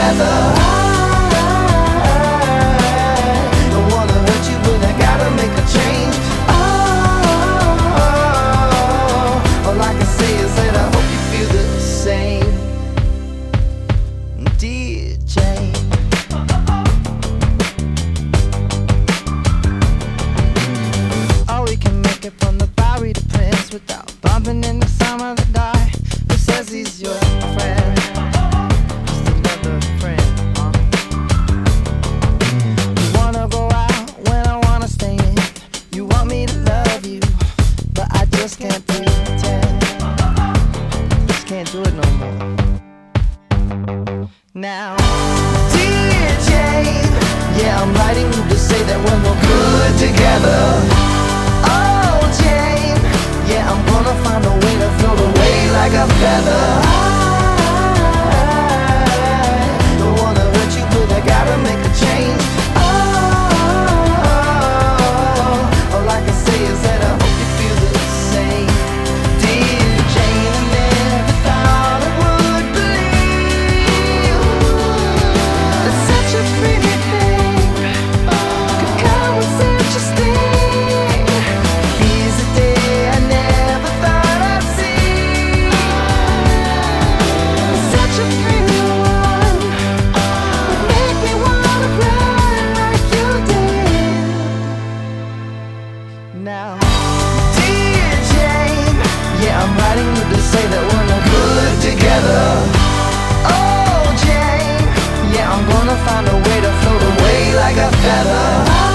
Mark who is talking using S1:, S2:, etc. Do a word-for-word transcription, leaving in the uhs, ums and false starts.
S1: feather. I don't wanna hurt you, but I gotta make a change. Oh, all I can say is that I hope you feel the same, dear Jane. Oh, we can make it from the Bowery to Prince without bumping into some other guy who says he's your friend. Just another friend, huh? You wanna go out when I wanna stay in. You want me to love you, but I just can't pretend. Just can't do it no more. Now, dear Jane, yeah, I'm writing you to say that we're no good together. Oh, Jane, yeah, I'm gonna find a way to float away like a feather. I don't wanna hurt you, but I gotta make a change. Oh, all I can say is that I hope you feel the same, dear Jane. I never thought I would believe that such a pretty thing could come with such a sting. Here's a day I never thought I'd see. Such a pretty one would make me wanna cry like you did. Now, dear Jane, yeah, I'm writing you to say that we're no good together. Oh, Jane, yeah, I'm gonna find a way to float away like a feather.